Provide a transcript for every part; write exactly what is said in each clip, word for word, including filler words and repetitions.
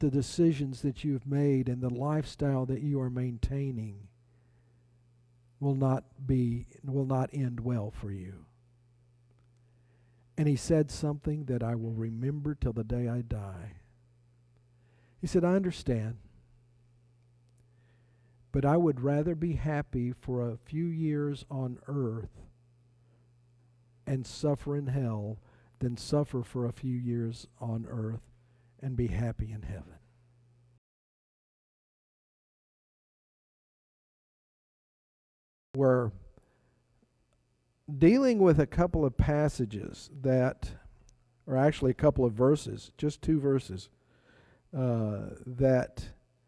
the decisions that you have made and the lifestyle that you are maintaining will not be, will not end well for you. And he said something that I will remember till the day I die. He said, I understand, but I would rather be happy for a few years on earth and suffer in hell than suffer for a few years on earth and be happy in heaven. We're dealing with a couple of passages that, or actually a couple of verses, just two verses, uh, that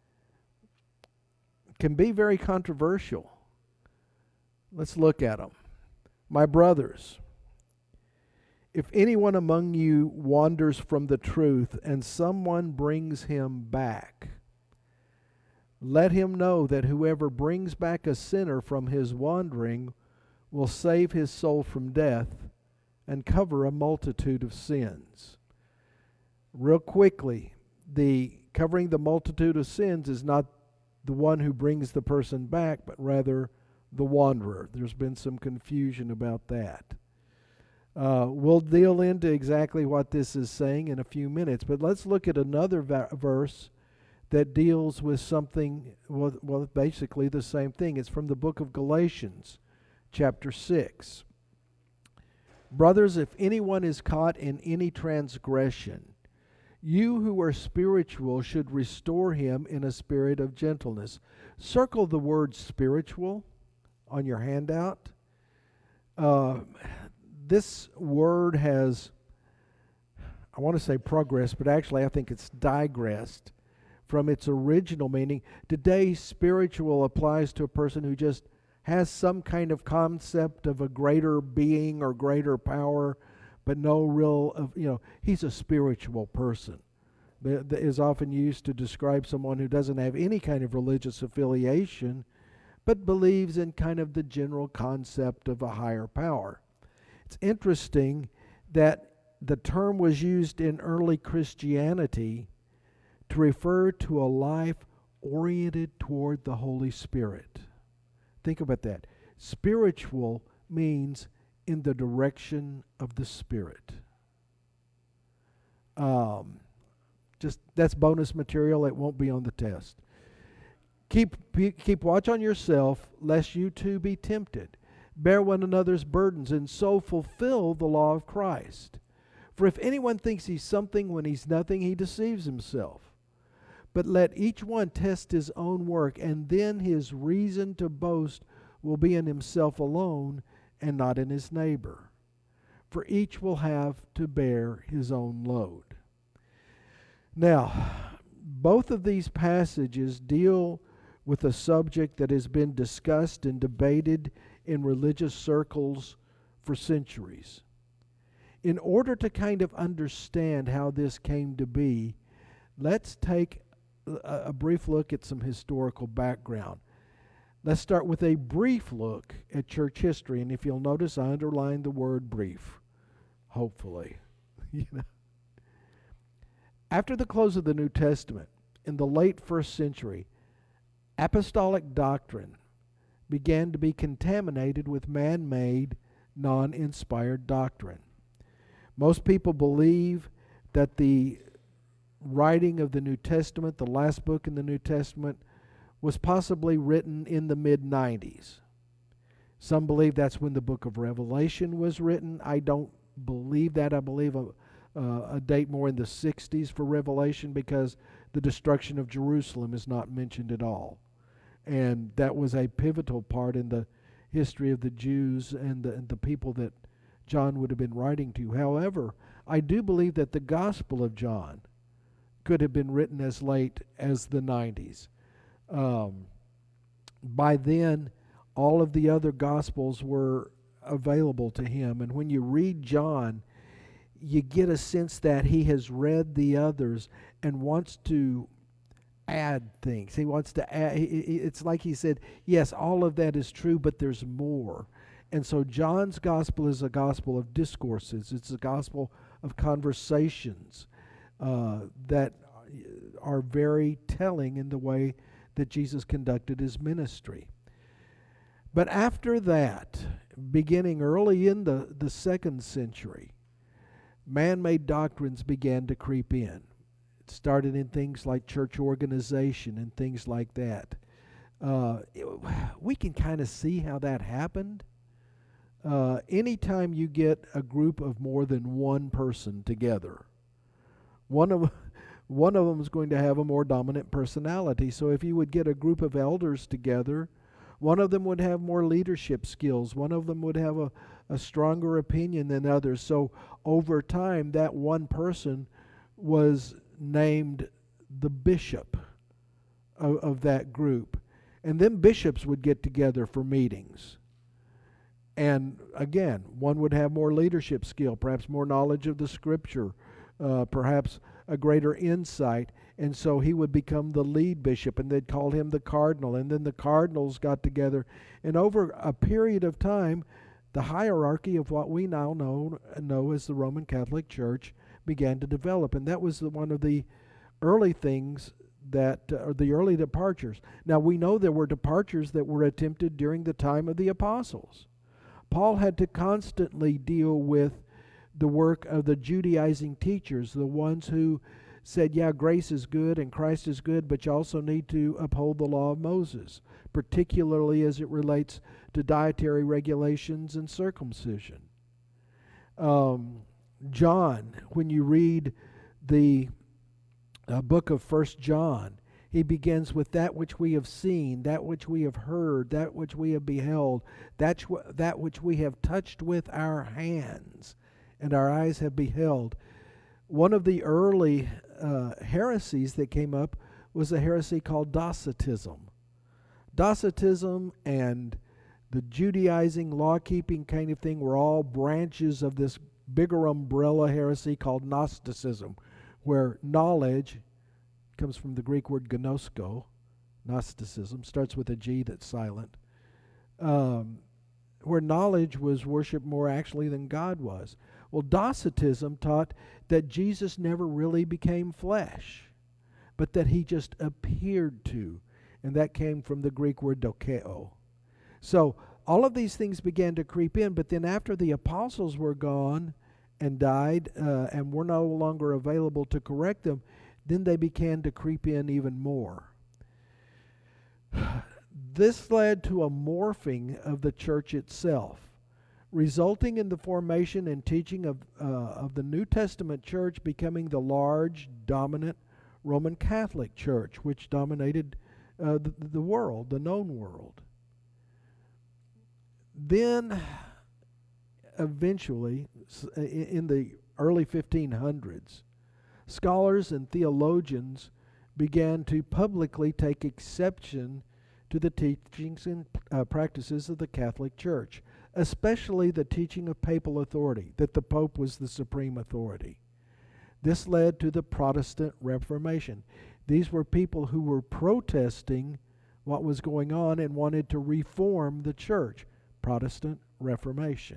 can be very controversial. Let's look at them. My brothers, if anyone among you wanders from the truth and someone brings him back, let him know that whoever brings back a sinner from his wandering will save his soul from death and cover a multitude of sins. Real quickly, the covering the multitude of sins is not the one who brings the person back, but rather the wanderer. There's been some confusion about that. Uh, we'll deal into exactly what this is saying in a few minutes, but let's look at another va- verse that deals with something, well, well, basically the same thing. It's from the book of Galatians, chapter six. Brothers, if anyone is caught in any transgression, you who are spiritual should restore him in a spirit of gentleness. Circle the word spiritual on your handout. Uh, this word has, I want to say progressed, but actually I think it's digressed from its original meaning. Today, spiritual applies to a person who just has some kind of concept of a greater being or greater power, but no real, you know, he's a spiritual person. That is often used to describe someone who doesn't have any kind of religious affiliation, but believes in kind of the general concept of a higher power. It's interesting that the term was used in early Christianity to refer to a life oriented toward the Holy Spirit. Think about that. Spiritual means in the direction of the Spirit. Um, just that's bonus material. It won't be on the test. Keep keep watch on yourself, lest you too be tempted. Bear one another's burdens, and so fulfill the law of Christ. For if anyone thinks he's something when he's nothing, he deceives himself. But let each one test his own work, and then his reason to boast will be in himself alone and not in his neighbor. For each will have to bear his own load. Now, both of these passages deal with a subject that has been discussed and debated in religious circles for centuries. In order to kind of understand how this came to be, let's take a, a brief look at some historical background. Let's start with a brief look at church history, and if you'll notice, I underlined the word brief, hopefully. you know. After the close of the New Testament, in the late first century, apostolic doctrine began to be contaminated with man-made, non-inspired doctrine. Most people believe that the writing of the New Testament, the last book in the New Testament, was possibly written in the mid nineties. Some believe that's when the book of Revelation was written. I don't believe that. I believe a, uh, a date more in the sixties for Revelation, because the destruction of Jerusalem is not mentioned at all. And that was a pivotal part in the history of the Jews and the, and the people that John would have been writing to. However, I do believe that the Gospel of John could have been written as late as the nineties. Um, by then, all of the other Gospels were available to him. And when you read John, you get a sense that he has read the others and wants to add things. He wants to add, it's like he said, yes, all of that is true, but there's more. And so John's gospel is a gospel of discourses. It's a gospel of conversations uh, that are very telling in the way that Jesus conducted his ministry. But after that, beginning early in the, the second century, man-made doctrines began to creep in. It started in things like church organization and things like that. Uh, it, we can kind of see how that happened. Uh, anytime you get a group of more than one person together, one of one of them is going to have a more dominant personality. So if you would get a group of elders together, one of them would have more leadership skills. One of them would have a, a stronger opinion than others. So over time, that one person was named the bishop of, of that group. And then bishops would get together for meetings. And again, one would have more leadership skill, perhaps more knowledge of the Scripture, uh, perhaps a greater insight. And so he would become the lead bishop, and they'd call him the cardinal. And then the cardinals got together. And over a period of time, the hierarchy of what we now know, know as the Roman Catholic Church began to develop. And that was the, one of the early things that uh, are the early departures. Now, we know there were departures that were attempted during the time of the apostles. Paul had to constantly deal with the work of the Judaizing teachers, the ones who said, yeah, grace is good and Christ is good, but you also need to uphold the law of Moses, particularly as it relates to dietary regulations and circumcision. Um, John, when you read the uh, book of First John, he begins with that which we have seen, that which we have heard, that which we have beheld, that, that which we have touched with our hands and our eyes have beheld. One of the early uh, heresies that came up was a heresy called Docetism. Docetism and the Judaizing, law-keeping kind of thing were all branches of this bigger umbrella heresy called Gnosticism, where knowledge comes from the Greek word gnosko. Gnosticism starts with a G that's silent, um, where knowledge was worshipped more actually than God was. Well, Docetism taught that Jesus never really became flesh, but that he just appeared to, and that came from the Greek word dokeo. So all of these things began to creep in, but then after the apostles were gone and died uh, and were no longer available to correct them, then they began to creep in even more. This led to a morphing of the church itself, resulting in the formation and teaching of, uh, of the New Testament church becoming the large, dominant Roman Catholic Church, which dominated uh, the, the world, the known world. Then, eventually, in the early fifteen hundreds, scholars and theologians began to publicly take exception to the teachings and uh, practices of the Catholic Church, especially the teaching of papal authority, that the Pope was the supreme authority. This led to the Protestant Reformation. These were people who were protesting what was going on and wanted to reform the church. Protestant Reformation.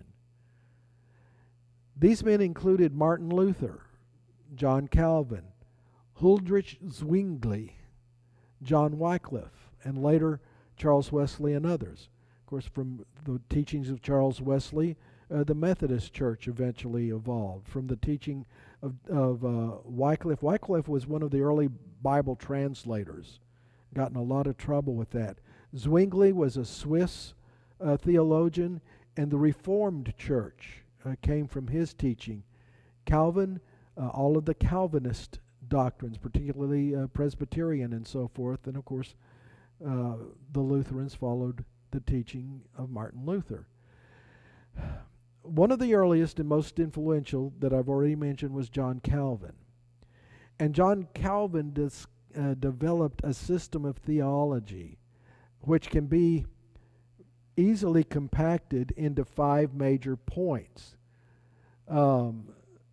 These men included Martin Luther, John Calvin, Huldrych Zwingli, John Wycliffe, and later Charles Wesley and others. Of course, from the teachings of Charles Wesley, uh, the Methodist Church eventually evolved. From the teaching of, of uh, Wycliffe, Wycliffe was one of the early Bible translators. Got in a lot of trouble with that. Zwingli was a Swiss uh, theologian, and the Reformed Church uh, came from his teaching. Calvin, uh, all of the Calvinist doctrines, particularly uh, Presbyterian and so forth, and of course uh, the Lutherans followed the teaching of Martin Luther. One of the earliest and most influential that I've already mentioned was John Calvin. And John Calvin dis, uh, developed a system of theology which can be easily compacted into five major points. Um,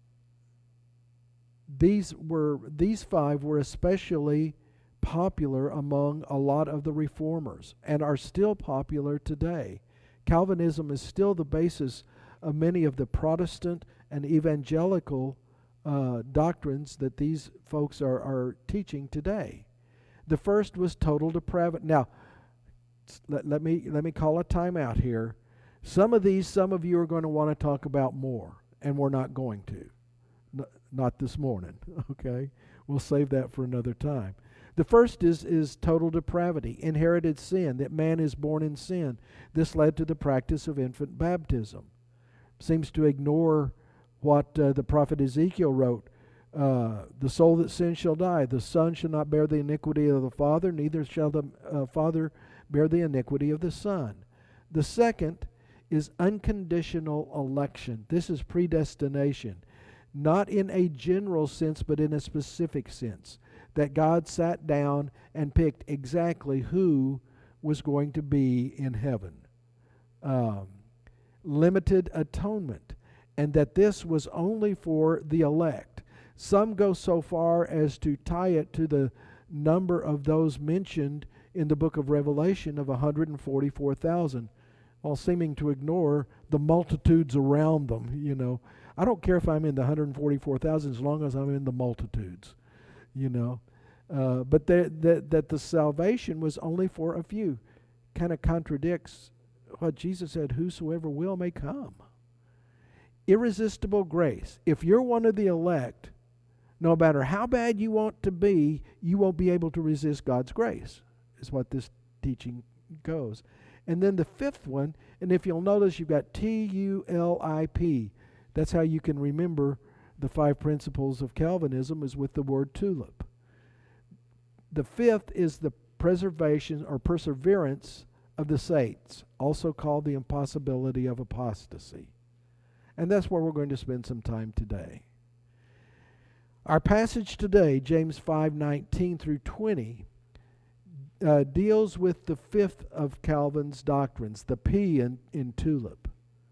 these were these five were especially popular among a lot of the reformers and are still popular today. Calvinism is still the basis of many of the Protestant and evangelical uh, doctrines that these folks are, are teaching today. The first was total depravity. Now, let, let me let me call a timeout here. Some of these, some of you are going to want to talk about more, and we're not going to. N- not this morning, okay? We'll save that for another time. The first is, is total depravity, inherited sin, that man is born in sin. This led to the practice of infant baptism. Seems to ignore what uh, the prophet Ezekiel wrote. Uh, the soul that sins shall die. The son shall not bear the iniquity of the father, neither shall the uh, father bear the iniquity of the son. The second is unconditional election. This is predestination, not in a general sense, but in a specific sense, that God sat down and picked exactly who was going to be in heaven. Um, limited atonement, and that this was only for the elect. Some go so far as to tie it to the number of those mentioned in the book of Revelation of one hundred forty-four thousand, while seeming to ignore the multitudes around them. You know, I don't care if I'm in the one hundred forty-four thousand as long as I'm in the multitudes, you know. Uh, but that, that, that the salvation was only for a few kind of contradicts what Jesus said, whosoever will may come. Irresistible grace. If you're one of the elect, no matter how bad you want to be, you won't be able to resist God's grace, is what this teaching goes. And then the fifth one, and if you'll notice, you've got T U L I P. That's how you can remember the five principles of Calvinism, is with the word tulip. The fifth is the preservation or perseverance of the saints, also called the impossibility of apostasy. And that's where we're going to spend some time today. Our passage today, James five nineteen through twenty, uh, deals with the fifth of Calvin's doctrines, the P in, in tulip.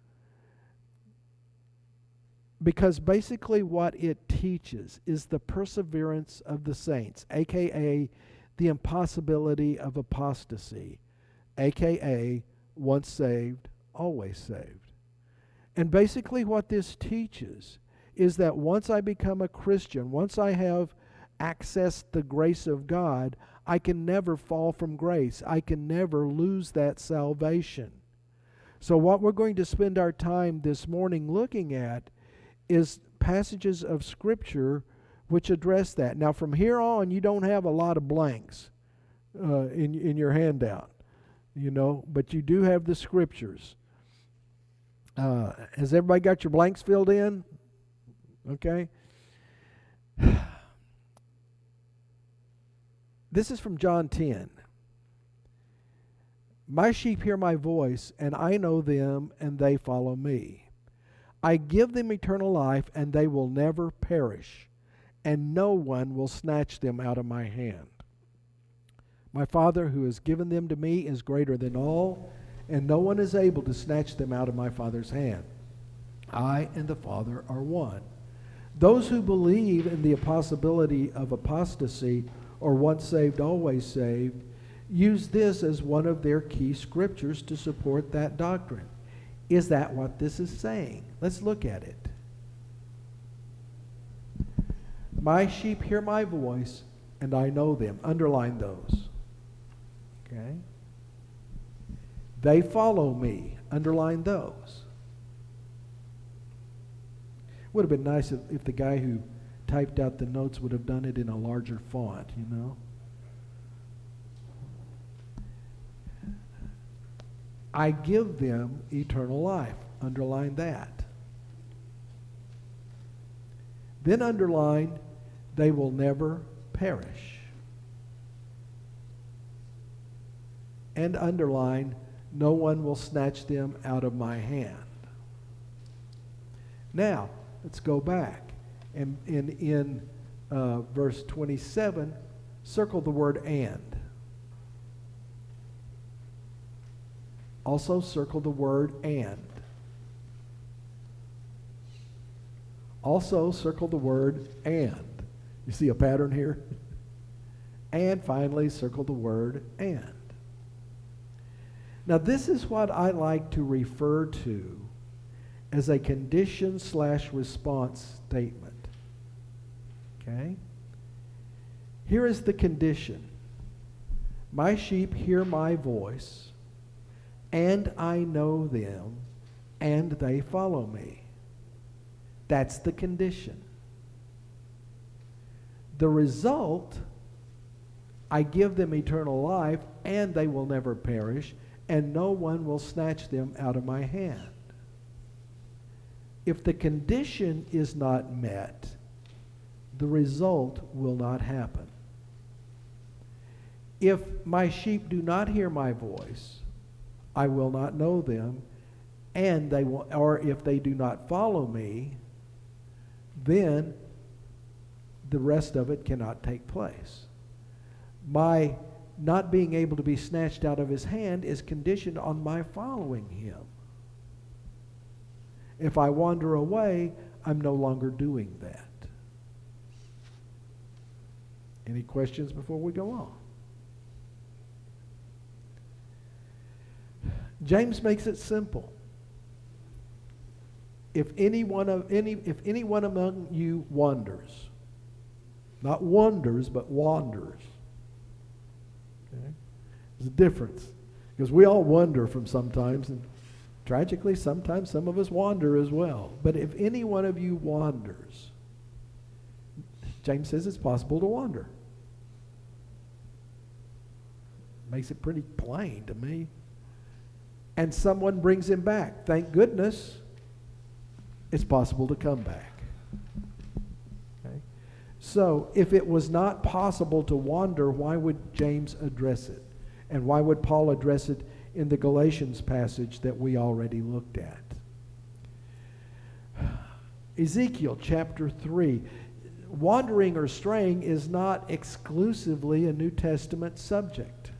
Because basically what it teaches is the perseverance of the saints, a k a the impossibility of apostasy, a k a once saved, always saved. And basically what this teaches is that once I become a Christian, once I have accessed the grace of God, I can never fall from grace. I can never lose that salvation. So what we're going to spend our time this morning looking at is passages of Scripture which address that. Now from here on, you don't have a lot of blanks uh, in, in your handout, you know, but you do have the Scriptures. Uh, has everybody got your blanks filled in? Okay. This is from John ten. My sheep hear my voice, and I know them, and they follow me. I give them eternal life, and they will never perish, and no one will snatch them out of my hand. My Father who has given them to me is greater than all, and no one is able to snatch them out of my Father's hand. I and the Father are one. Those who believe in the possibility of apostasy, or once saved, always saved, use this as one of their key scriptures to support that doctrine. Is that what this is saying? Let's look at it. My sheep hear my voice, and I know them. Underline those. Okay? They follow me. Underline those. Would have been nice if, if the guy who typed out the notes would have done it in a larger font, you know. I give them eternal life. Underline that. Then underline, they will never perish. And underline, no one will snatch them out of my hand. Now, let's go back. And in, in uh, verse twenty-seven, circle the word and. Also circle the word and. Also circle the word and. You see a pattern here? And finally circle the word and. Now this is what I like to refer to as a condition slash response statement. Okay? Here is the condition. My sheep hear my voice, and I know them, and they follow me. That's the condition. The result, I give them eternal life, and they will never perish, and no one will snatch them out of my hand. If the condition is not met, the result will not happen. If my sheep do not hear my voice, I will not know them, and they will, or if they do not follow me, then the rest of it cannot take place. My not being able to be snatched out of his hand is conditioned on my following him. If I wander away, I'm no longer doing that. Any questions before we go on? James makes it simple. If anyone of any if anyone among you wanders, not wanders, but wanders. Okay? There's a difference. Because we all wander from sometimes, and tragically, sometimes some of us wander as well. But if any one of you wanders, James says it's possible to wander. Makes it pretty plain to me. And someone brings him back. Thank goodness it's possible to come back. Okay? So if it was not possible to wander, why would James address it? And why would Paul address it in the Galatians passage that we already looked at? Ezekiel chapter three. Wandering or straying is not exclusively a New Testament subject.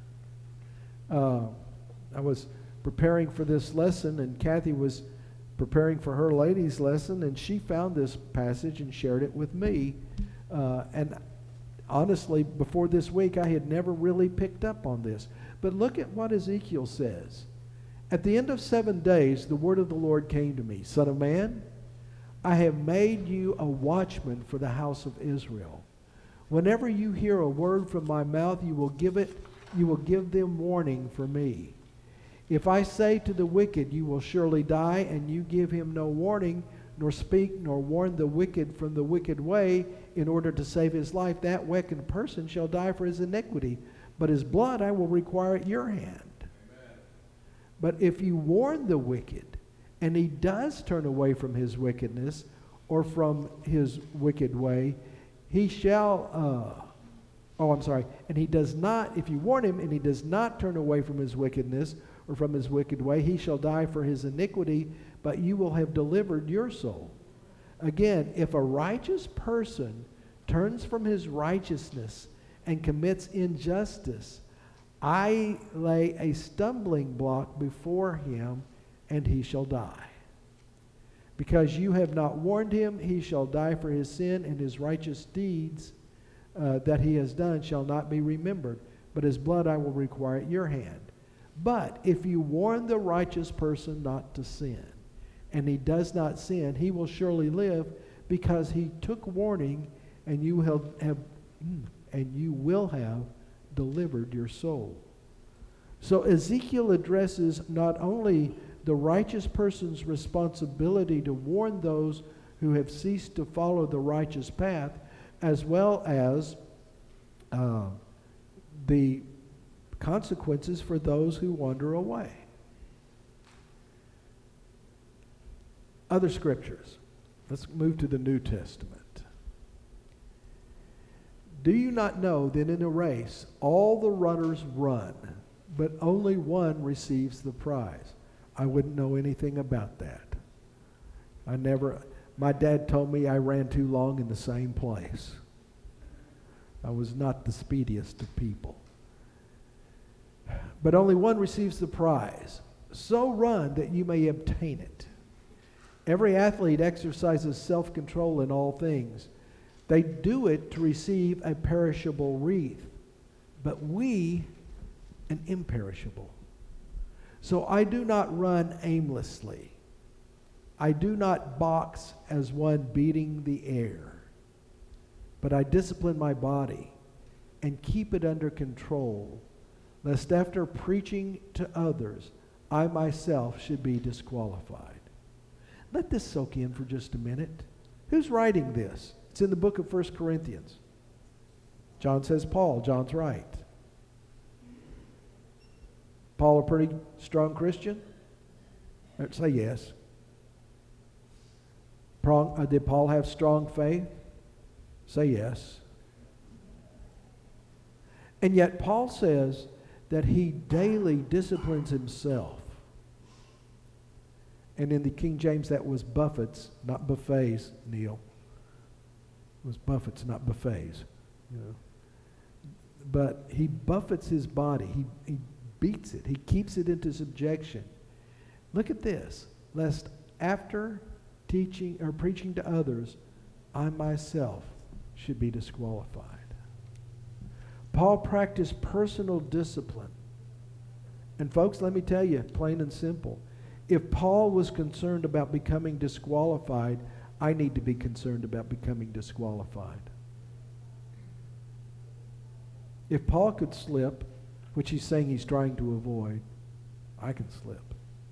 Uh, I was preparing for this lesson, and Kathy was preparing for her ladies' lesson, and she found this passage and shared it with me. Uh, and honestly, before this week, I had never really picked up on this. But look at what Ezekiel says. At the end of seven days, the word of the Lord came to me, Son of man, I have made you a watchman for the house of Israel. Whenever you hear a word from my mouth, you will give it, you will give them warning for me. If I say to the wicked, you will surely die, and you give him no warning, nor speak, nor warn the wicked from the wicked way, in order to save his life, that wicked person shall die for his iniquity, but his blood I will require at your hand. Amen. But if you warn the wicked, and he does turn away from his wickedness, or from his wicked way, he shall, uh, oh, I'm sorry, and he does not, if you warn him, and he does not turn away from his wickedness, or from his wicked way, he shall die for his iniquity, but you will have delivered your soul. Again, if a righteous person turns from his righteousness and commits injustice, I lay a stumbling block before him, and he shall die. Because you have not warned him, he shall die for his sin, and his righteous deeds uh, that he has done shall not be remembered, but his blood I will require at your hand. But if you warn the righteous person not to sin, and he does not sin, he will surely live, because he took warning, and you have, have and you will have delivered your soul. So Ezekiel addresses not only the righteous person's responsibility to warn those who have ceased to follow the righteous path, as well as uh, the consequences for those who wander away. Other scriptures. Let's move to the New Testament. Do you not know that in a race all the runners run, but only one receives the prize? I wouldn't know anything about that. I never, my dad told me I ran too long in the same place. I was not the speediest of people. But only one receives the prize. So run that you may obtain it. Every athlete exercises self-control in all things. They do it to receive a perishable wreath, but we an imperishable. So I do not run aimlessly. I do not box as one beating the air. but I discipline my body and keep it under control, lest after preaching to others, I myself should be disqualified. Let this soak in for just a minute. Who's writing this? It's in the book of First Corinthians. John says Paul. John's right. Paul a pretty strong Christian? I'd say yes. Did Paul have strong faith? Say yes. And yet Paul says that he daily disciplines himself. And in the King James that was buffets, not buffets, Neil. It was buffets, not buffets. You know. But he buffets his body. He, he beats it. He keeps it into subjection. Look at this. Lest after teaching or preaching to others, I myself should be disqualified. Paul practiced personal discipline. And folks, let me tell you, plain and simple, if Paul was concerned about becoming disqualified, I need to be concerned about becoming disqualified. If Paul could slip, which he's saying he's trying to avoid, I can slip.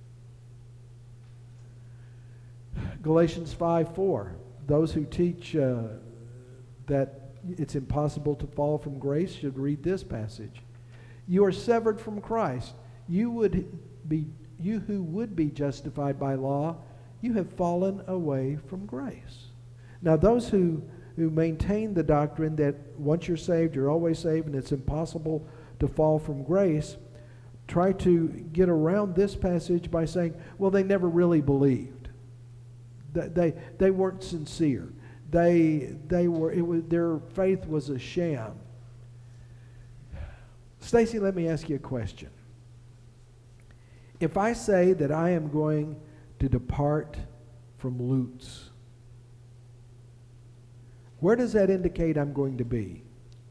Galatians five four, those who teach uh, that it's impossible to fall from grace should read this passage. You are severed from Christ. You would be, you who would be justified by law, you have fallen away from grace. Now those who, who maintain the doctrine that once you're saved, you're always saved, and it's impossible to fall from grace, try to get around this passage by saying, well, they never really believed. They, they weren't sincere. They, they were, it was, their faith was a sham. Stacy, let me ask you a question. If I say that I am going to depart from Lutz, where does that indicate I'm going to be?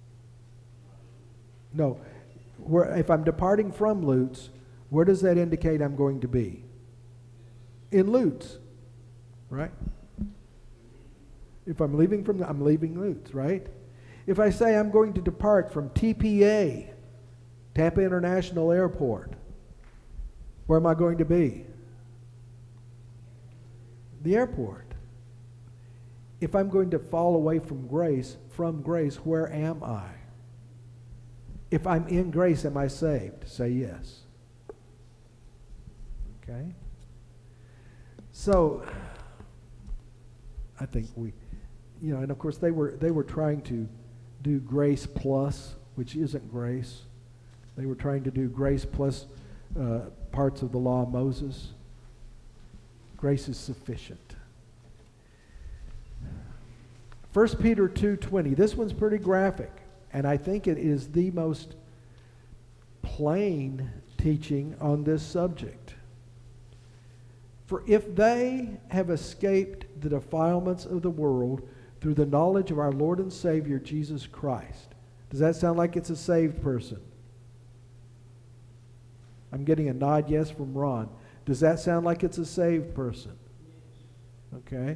No. Where, if I'm departing from Lutz, where does that indicate I'm going to be? In Lutz, right? If I'm leaving from, the, I'm leaving Lutz, right? If I say I'm going to depart from T P A, Tampa International Airport, where am I going to be? The airport. If I'm going to fall away from grace, from grace, where am I? If I'm in grace, am I saved? Say yes. Okay? So, I think we, you know, and of course they were they were trying to do grace plus, which isn't grace. They were trying to do grace plus uh, parts of the law of Moses. Grace is sufficient. First Peter two twenty. This one's pretty graphic, and I think it is the most plain teaching on this subject. For if they have escaped the defilements of the world through the knowledge of our Lord and Savior Jesus Christ. Does that sound like it's a saved person? I'm getting a nod yes from Ron. Does that sound like it's a saved person? Okay.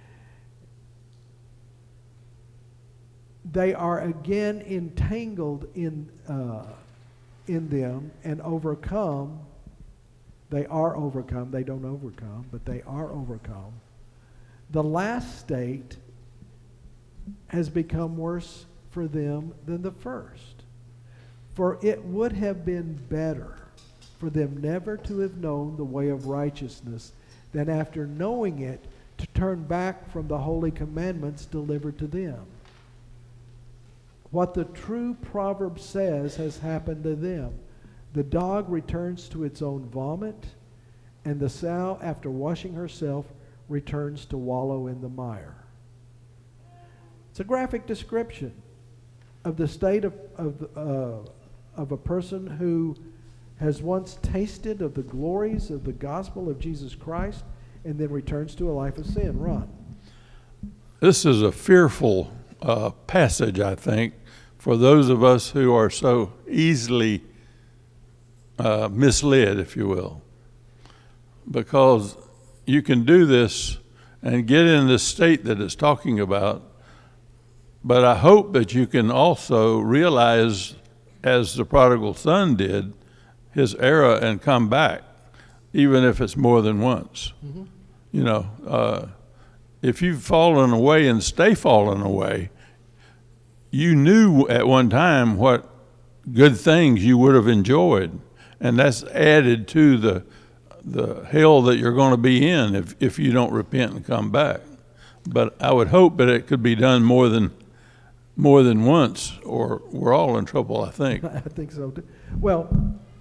They are again entangled in uh, in them and overcome. They are overcome. They don't overcome, but they are overcome. The last state has become worse for them than the first. For it would have been better for them never to have known the way of righteousness than after knowing it to turn back from the holy commandments delivered to them. What the true proverb says has happened to them. The dog returns to its own vomit, and the sow, after washing herself, returns to wallow in the mire. It's a graphic description of the state of, of, uh, of a person who has once tasted of the glories of the gospel of Jesus Christ and then returns to a life of sin. Ron. This is a fearful uh, passage, I think, for those of us who are so easily uh, misled, if you will. Because you can do this and get in this state that it's talking about but I hope that you can also realize, as the prodigal son did, his error and come back, even if it's more than once. Mm-hmm. You know, uh, if you've fallen away and stay falling away, you knew at one time what good things you would have enjoyed, and that's added to the the hell that you're going to be in if, if you don't repent and come back. But I would hope that it could be done more than more than once, or we're all in trouble, I think. I think so too. Well,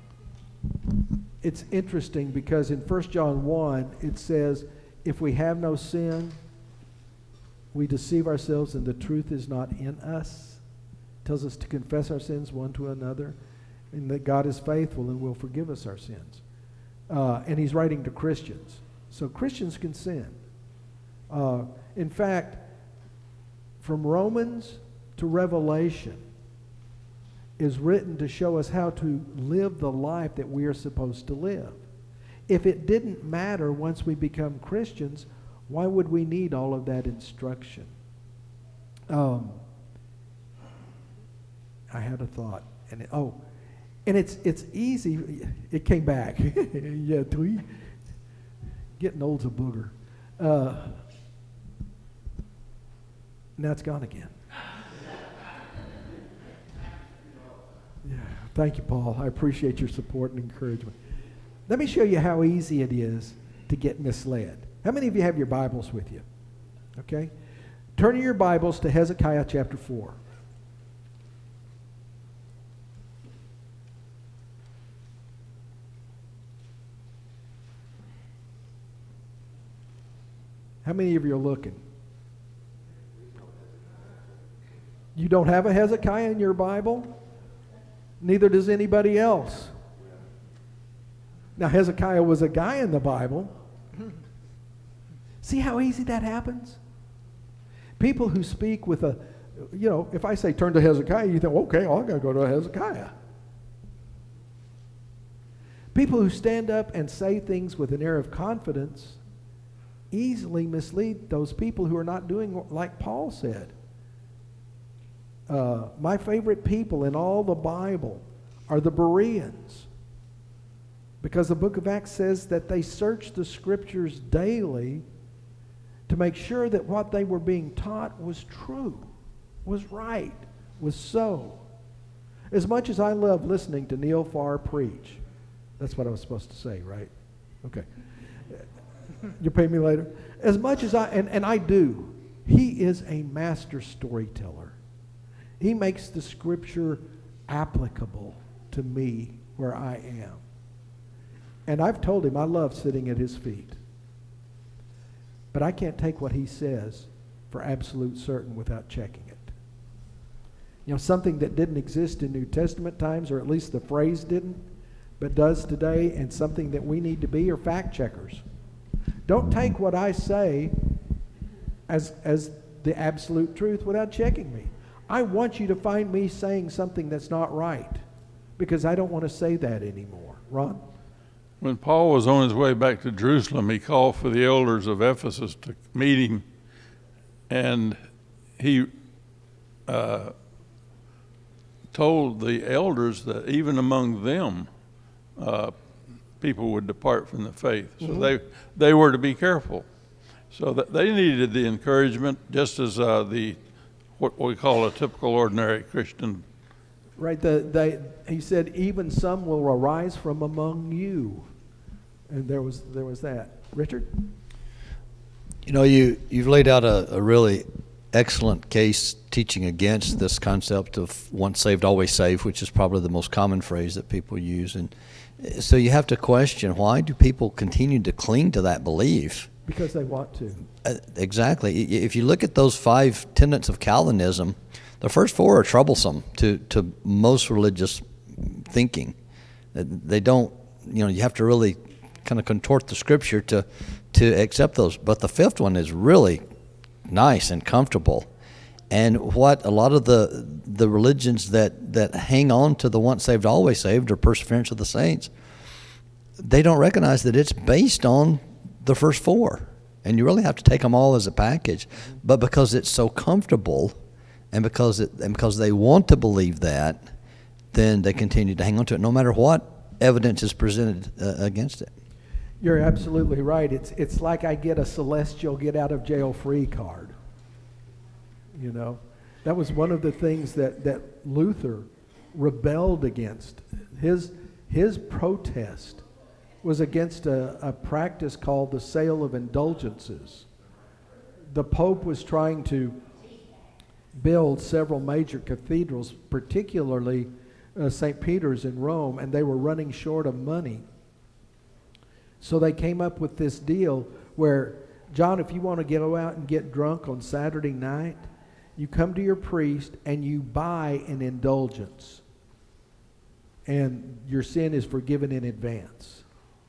it's interesting because in First John one, it says, if we have no sin, we deceive ourselves and the truth is not in us. It tells us to confess our sins one to another, and that God is faithful and will forgive us our sins. Uh, and he's writing to Christians. So Christians can sin. Uh, in fact, from Romans to Revelation is written to show us how to live the life that we are supposed to live. If it didn't matter once we become Christians, why would we need all of that instruction? Um, I had a thought, and it, oh, and it's it's easy. It came back. Yeah, twee. Getting old's a booger. Uh, now it's gone again. Yeah, thank you, Paul. I appreciate your support and encouragement. Let me show you how easy it is to get misled. How many of you have your Bibles with you? Okay. Turn your Bibles to Hezekiah chapter four. How many of you are looking? You don't have a Hezekiah in your Bible? Neither does anybody else. Now, Hezekiah was a guy in the Bible. See how easy that happens? People who speak with a, you know, if I say turn to Hezekiah, you think, okay, well, I'm going to go to Hezekiah. People who stand up and say things with an air of confidence easily mislead those people who are not doing like Paul said. Uh, my favorite people in all the Bible are the Bereans, because the book of Acts says that they searched the scriptures daily to make sure that what they were being taught was true, was right, was so. As much as I love listening to Neil Farr preach, that's what I was supposed to say, right? Okay. You'll pay me later. As much as I, and, and I do, he is a master storyteller. He makes the scripture applicable to me where I am. And I've told him I love sitting at his feet. But I can't take what he says for absolute certain without checking it. You know, something that didn't exist in New Testament times, or at least the phrase didn't, but does today, and something that we need to be, are fact checkers. Don't take what I say as, as the absolute truth without checking me. I want you to find me saying something that's not right, because I don't want to say that anymore. Ron? When Paul was on his way back to Jerusalem, he called for the elders of Ephesus to meet him, and he uh, told the elders that even among them, uh, people would depart from the faith. So mm-hmm. they they were to be careful. So that they needed the encouragement, just as uh, the what we call a typical ordinary Christian. Right. The, they, he said, even some will arise from among you, and there was there was that. Richard? You know, you you've laid out a, a really excellent case teaching against this concept of once saved, always saved, which is probably the most common phrase that people use. And so you have to question, why do people continue to cling to that belief? Because they want to. Uh, exactly. If you look at those five tenets of Calvinism, the first four are troublesome to, to most religious thinking. They don't, you know, you have to really kind of contort the scripture to, to accept those. But the fifth one is really nice and comfortable. And what a lot of the the religions that, that hang on to the once saved, always saved, or perseverance of the saints, they don't recognize that it's based on the first four. And you really have to take them all as a package. But because it's so comfortable And because it, and because they want to believe that, then they continue to hang on to it, no matter what evidence is presented uh, against it. You're absolutely right. It's it's like I get a celestial get out of jail free card. You know, that was one of the things that, that Luther rebelled against. His his protest was against a, a practice called the sale of indulgences. The Pope was trying to build several major cathedrals, particularly uh, Saint Peter's in Rome, and they were running short of money. So they came up with this deal where, John, if you want to go out and get drunk on Saturday night, you come to your priest and you buy an indulgence. And your sin is forgiven in advance.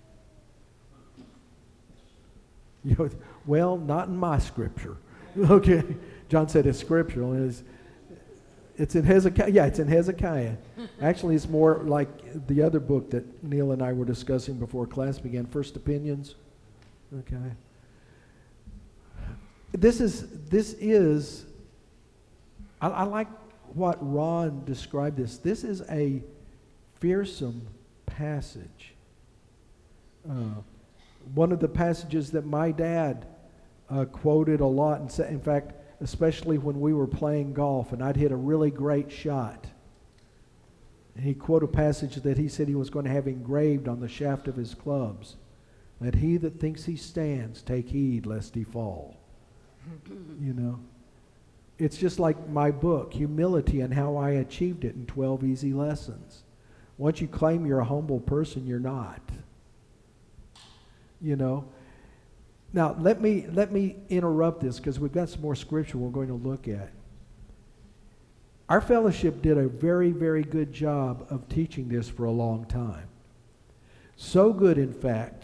You know, well, not in my scripture. Okay. John said it's scriptural. It's, it's in Hezekiah. Yeah, it's in Hezekiah. Actually, it's more like the other book that Neil and I were discussing before class began, First Opinions. Okay. This is, this is, I, I like what Ron described this. This is a fearsome passage. Uh, one of the passages that my dad uh, quoted a lot, and sa- in fact, especially when we were playing golf and I'd hit a really great shot. And he quoted a passage that he said he was going to have engraved on the shaft of his clubs. Let he that thinks he stands take heed lest he fall. You know? It's just like my book, Humility and How I Achieved It in twelve Easy Lessons. Once you claim you're a humble person, you're not. You know? Now, let me let me interrupt this because we've got some more scripture we're going to look at. Our fellowship did a very, very good job of teaching this for a long time. So good, in fact,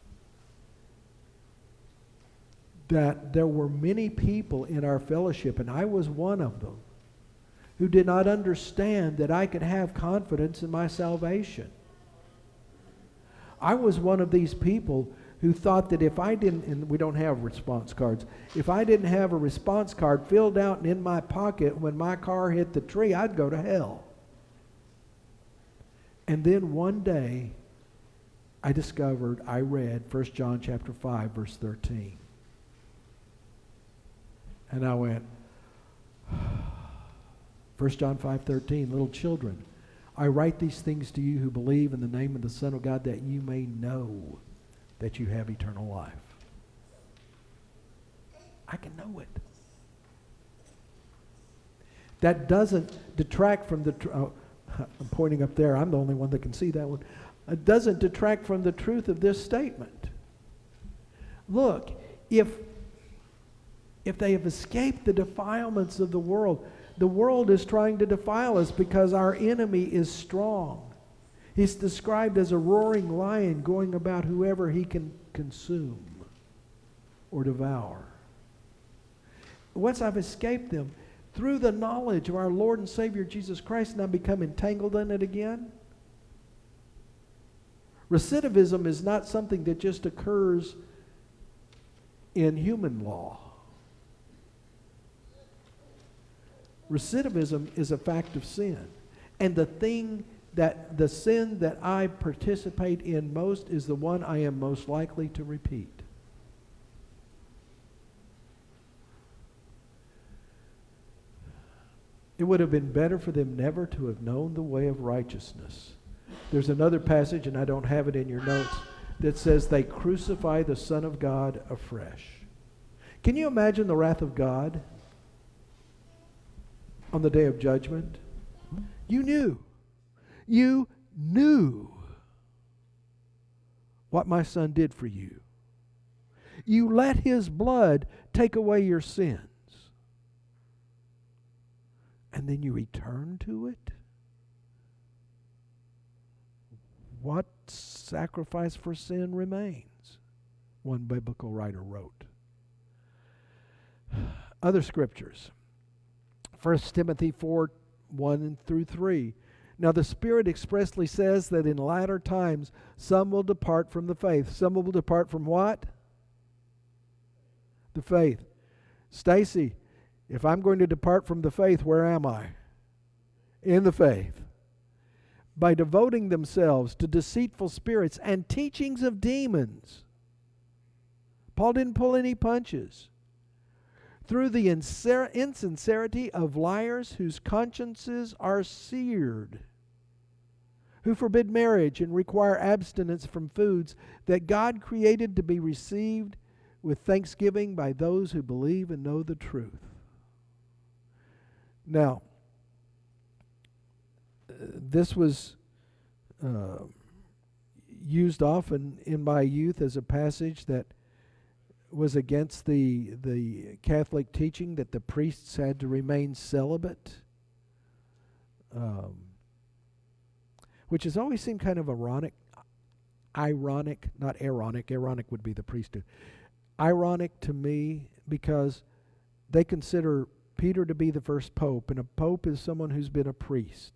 that there were many people in our fellowship, and I was one of them, who did not understand that I could have confidence in my salvation. I was one of these people who thought that if I didn't, and we don't have response cards, if I didn't have a response card filled out and in my pocket when my car hit the tree, I'd go to hell. And then one day, I discovered, I read First John chapter five, verse thirteen. And I went, First John five thirteen, little children, I write these things to you who believe in the name of the Son of God, that you may know that you have eternal life. I can know it. That doesn't detract from the, tr- oh, I'm pointing up there, I'm the only one that can see that one. It doesn't detract from the truth of this statement. Look, if, if they have escaped the defilements of the world, the world is trying to defile us because our enemy is strong. He's described as a roaring lion going about whoever he can consume or devour. Once I've escaped them, through the knowledge of our Lord and Savior Jesus Christ, and I become entangled in it again. Recidivism is not something that just occurs in human law. Recidivism is a fact of sin. And the thing that the sin that I participate in most is the one I am most likely to repeat. It would have been better for them never to have known the way of righteousness. There's another passage, and I don't have it in your notes, that says they crucify the Son of God afresh. Can you imagine the wrath of God on the day of judgment? You knew. You knew what my son did for you. You let his blood take away your sins. And then you return to it? What sacrifice for sin remains? One biblical writer wrote. Other scriptures. First Timothy four, one through three. Now the Spirit expressly says that in latter times some will depart from the faith. Some will depart from what? The faith. Stacy, If I'm going to depart from the faith, where am I? In the faith. By devoting themselves to deceitful spirits and teachings of demons. Paul didn't pull any punches. Through the insincerity of liars whose consciences are seared, who forbid marriage and require abstinence from foods that God created to be received with thanksgiving by those who believe and know the truth. Now, this was uh, used often in my youth as a passage that was against the the Catholic teaching that the priests had to remain celibate, um, which has always seemed kind of ironic, ironic, not ironic. Ironic would be the priesthood. Ironic to me because they consider Peter to be the first pope, and a pope is someone who's been a priest.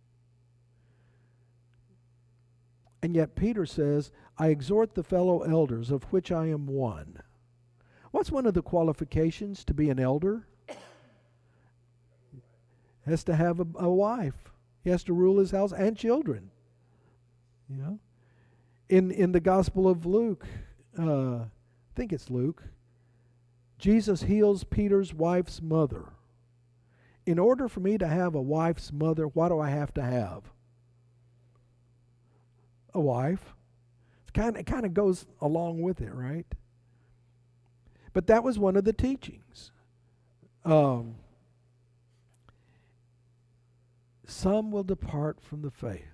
And yet Peter says, I exhort the fellow elders, of which I am one. What's one of the qualifications to be an elder? Has to have a, a wife. He has to rule his house and children. You know, in in the Gospel of Luke, uh, I think it's Luke, Jesus heals Peter's wife's mother. In order for me to have a wife's mother, what do I have to have? A wife. It kind of, it kind of goes along with it, right? But that was one of the teachings. Um, some will depart from the faith.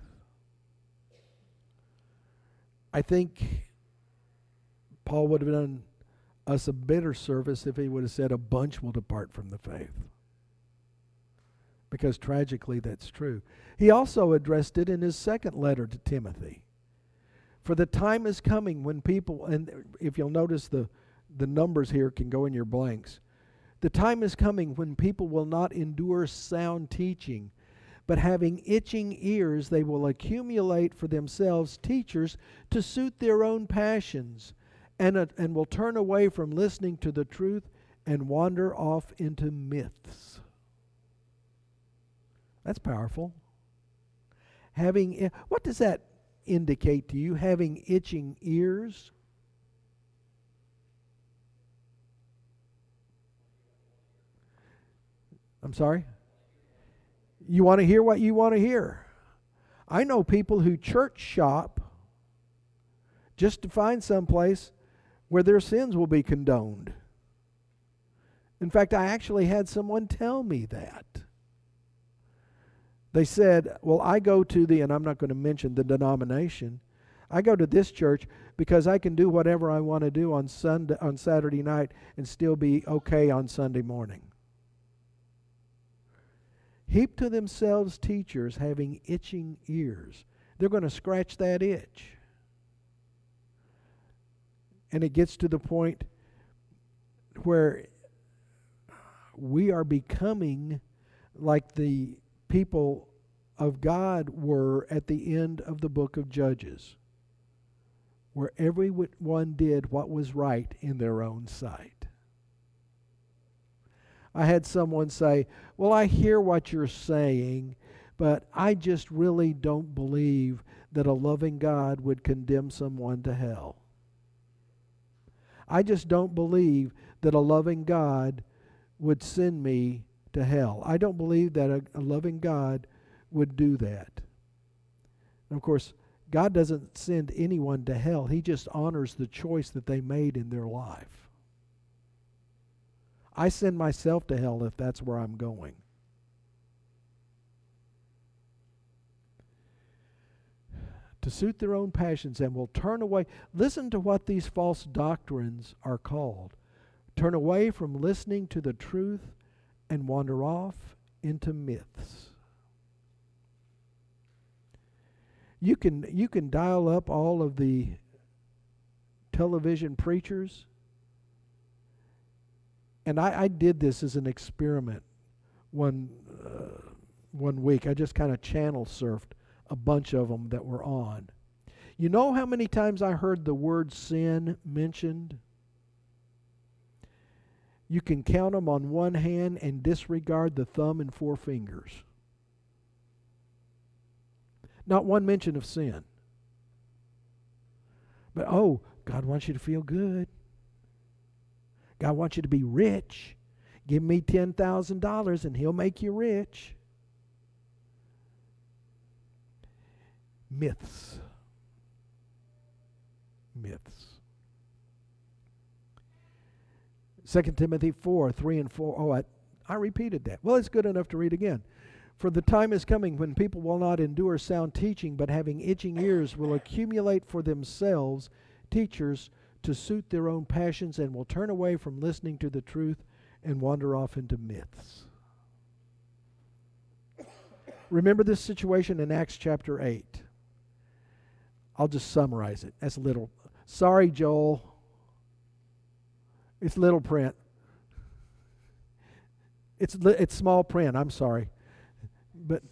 I think Paul would have done us a better service if he would have said a bunch will depart from the faith. Because tragically that's true. He also addressed it in his second letter to Timothy. For the time is coming when people, and if you'll notice the The numbers here can go in your blanks. The time is coming when people will not endure sound teaching, but having itching ears, they will accumulate for themselves teachers to suit their own passions, and, uh, and will turn away from listening to the truth and wander off into myths. That's powerful. Having, what does that indicate to you? Having itching ears? I'm sorry? You want to hear what you want to hear. I know people who church shop just to find someplace where their sins will be condoned. In fact, I actually had someone tell me that. They said, well, I go to the, and I'm not going to mention the denomination, I go to this church because I can do whatever I want to do on Sunday, on Saturday night and still be okay on Sunday morning. Heap to themselves teachers having itching ears. They're going to scratch that itch. And it gets to the point where we are becoming like the people of God were at the end of the book of Judges, where everyone did what was right in their own sight. I had someone say, well, I hear what you're saying, but I just really don't believe that a loving God would condemn someone to hell. I just don't believe that a loving God would send me to hell. I don't believe that a, a loving God would do that. And of course, God doesn't send anyone to hell. He just honors the choice that they made in their life. I send myself to hell if that's where I'm going. To suit their own passions, and will turn away. Listen to what these false doctrines are called. Turn away from listening to the truth and wander off into myths. You can, you can dial up all of the television preachers. And I, I did this as an experiment one uh, one week. I just kind of channel surfed a bunch of them that were on. You know how many times I heard the word sin mentioned? You can count them on one hand and disregard the thumb and four fingers. Not one mention of sin. But, oh, God wants you to feel good. God wants you to be rich. Give me ten thousand dollars and He'll make you rich. Myths. Myths. Second Timothy four, three and four. Oh, I, I repeated that. Well, it's good enough to read again. For the time is coming when people will not endure sound teaching, but having itching ears will accumulate for themselves teachers to suit their own passions, and will turn away from listening to the truth and wander off into myths. Remember this situation in Acts chapter eight. I'll just summarize it. That's little. Sorry, Joel. It's little print. It's li- it's small print. I'm sorry. But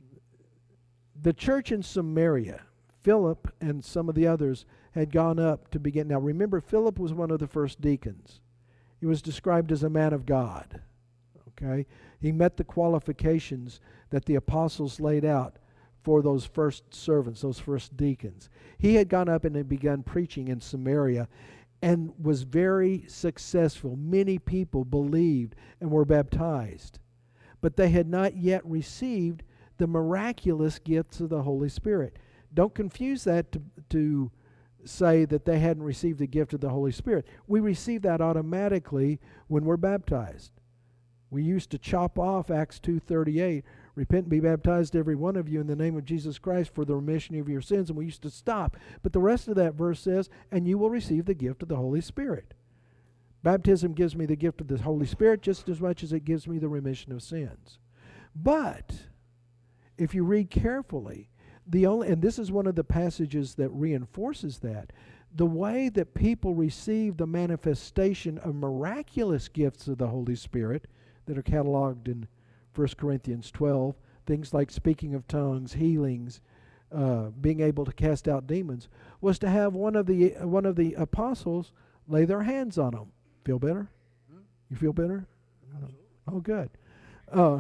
the church in Samaria, Philip and some of the others had gone up to begin. Now remember, Philip was one of the first deacons. He was described as a man of God. Okay? He met the qualifications that the apostles laid out for those first servants, those first deacons. He had gone up and had begun preaching in Samaria and was very successful. Many people believed and were baptized. But they had not yet received the miraculous gifts of the Holy Spirit. Don't confuse that to, to say that they hadn't received the gift of the Holy Spirit. We receive that automatically when we're baptized. We used to chop off Acts two thirty-eight, repent and be baptized every one of you in the name of Jesus Christ for the remission of your sins, and we used to stop. But the rest of that verse says, and you will receive the gift of the Holy Spirit. Baptism gives me the gift of the Holy Spirit just as much as it gives me the remission of sins. But if you read carefully, the only, and this is one of the passages that reinforces that, the way that people receive the manifestation of miraculous gifts of the Holy Spirit that are cataloged in First Corinthians twelve, things like speaking of tongues, healings, uh, being able to cast out demons, was to have one of the one of the apostles lay their hands on them. Feel better? You feel better? Oh, good. Uh,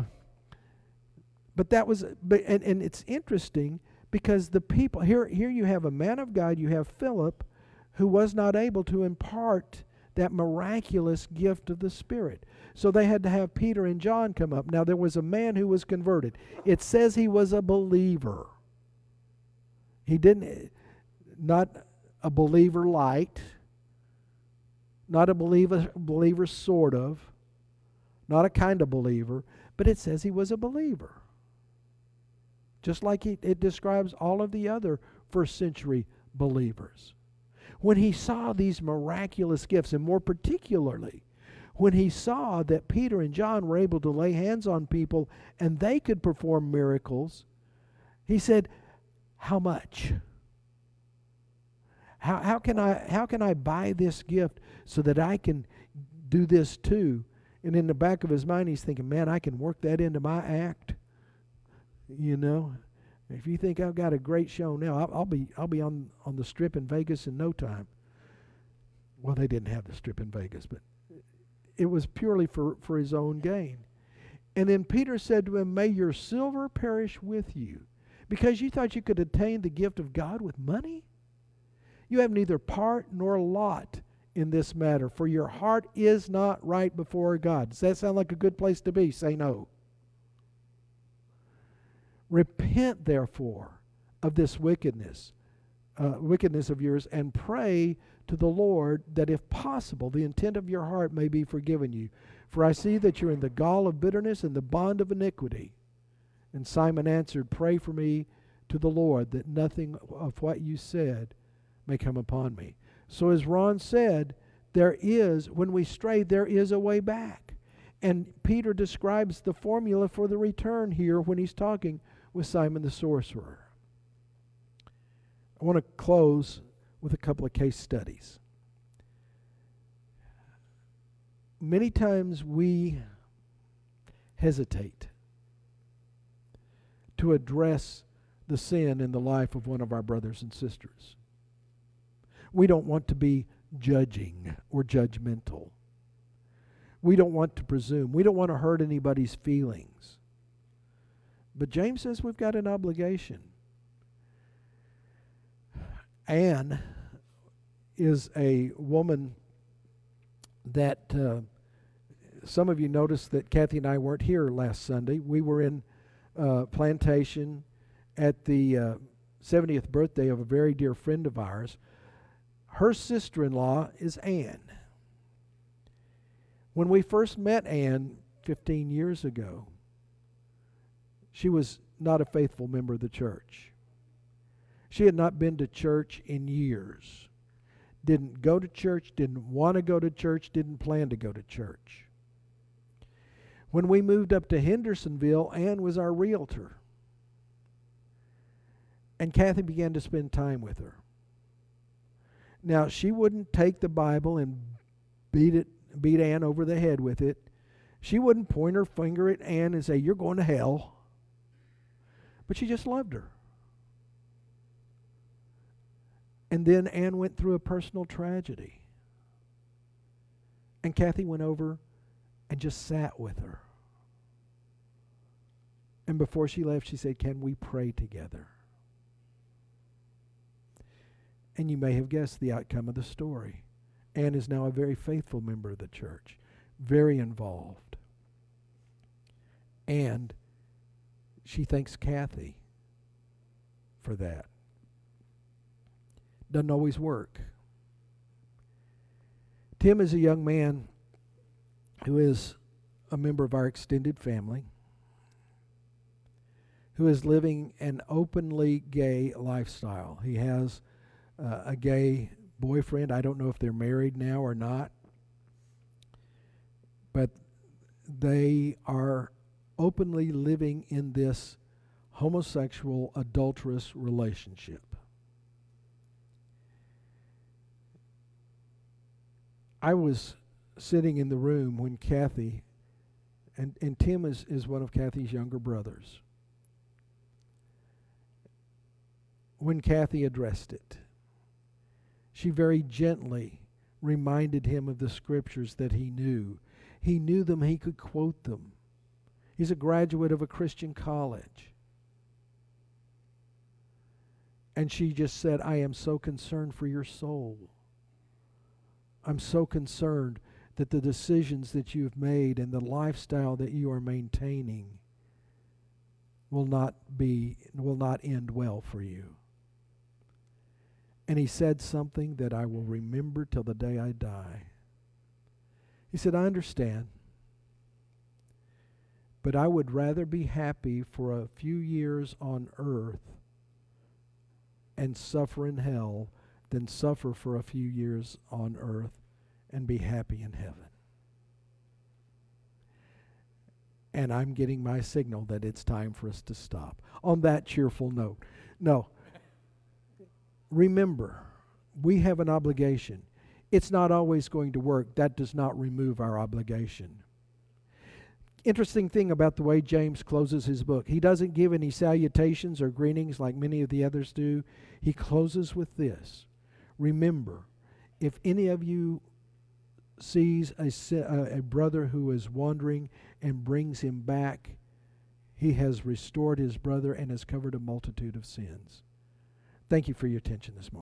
but that was, but and, and it's interesting because the people here here you have a man of God, you have Philip, who was not able to impart that miraculous gift of the Spirit. So they had to have Peter and John come up. Now there was a man who was converted. It says he was a believer. He didn't, not a believer light, not a believer, believer sort of, not a kind of believer, but it says he was a believer. Just like he, it describes all of the other first century believers. When he saw these miraculous gifts, and more particularly, when he saw that Peter and John were able to lay hands on people and they could perform miracles, he said, how much? How, how can I, how can I buy this gift so that I can do this too? And in the back of his mind, he's thinking, man, I can work that into my act. You know, if you think I've got a great show now, I'll, I'll be I'll be on, on the Strip in Vegas in no time. Well, they didn't have the Strip in Vegas, but it was purely for, for his own gain. And then Peter said to him, may your silver perish with you, because you thought you could attain the gift of God with money? You have neither part nor lot in this matter, for your heart is not right before God. Does that sound like a good place to be? Say no. Repent, therefore, of this wickedness, uh, wickedness of yours, and pray to the Lord that, if possible, the intent of your heart may be forgiven you. For I see that you're in the gall of bitterness and the bond of iniquity. And Simon answered, pray for me to the Lord, that nothing of what you said may come upon me. So as Ron said, there is, when we stray, there is a way back. And Peter describes the formula for the return here when he's talking with Simon the sorcerer. I want to close with a couple of case studies. Many times we hesitate to address the sin in the life of one of our brothers and sisters. We don't want to be judging or judgmental. We don't want to presume. We don't want to hurt anybody's feelings. But James says we've got an obligation. Anne is a woman that uh, some of you noticed that Kathy and I weren't here last Sunday. We were in uh, Plantation at the uh, seventieth birthday of a very dear friend of ours. Her sister-in-law is Anne. When we first met Anne fifteen years ago, she was not a faithful member of the church. She had not been to church in years. Didn't go to church, didn't want to go to church, didn't plan to go to church. When we moved up to Hendersonville, Ann was our realtor. And Kathy began to spend time with her. Now, she wouldn't take the Bible and beat it, beat Ann over the head with it. She wouldn't point her finger at Ann and say, "You're going to hell." But she just loved her. And then Ann went through a personal tragedy. And Kathy went over and just sat with her. And before she left, she said, "Can we pray together?" And you may have guessed the outcome of the story. Ann is now a very faithful member of the church, very involved. And she thanks Kathy for that. Doesn't always work. Tim is a young man who is a member of our extended family, who is living an openly gay lifestyle. He has uh, a gay boyfriend. I don't know if they're married now or not, but they are openly living in this homosexual, adulterous relationship. I was sitting in the room when Kathy, and, and Tim is, is one of Kathy's younger brothers, when Kathy addressed it. She very gently reminded him of the scriptures that he knew. He knew them, he could quote them. He's a graduate of a Christian college. And she just said, "I am so concerned for your soul. I'm so concerned that the decisions that you've made and the lifestyle that you are maintaining will not be, will not end well for you." And he said something that I will remember till the day I die. He said, "I understand, but I would rather be happy for a few years on earth and suffer in hell than suffer for a few years on earth and be happy in heaven." And I'm getting my signal that it's time for us to stop. On that cheerful note. No. Remember, we have an obligation. It's not always going to work. That does not remove our obligation. Interesting thing about the way James closes his book. He doesn't give any salutations or greetings like many of the others do. He closes with this. Remember, if any of you sees a, a brother who is wandering and brings him back, he has restored his brother and has covered a multitude of sins. Thank you for your attention this morning.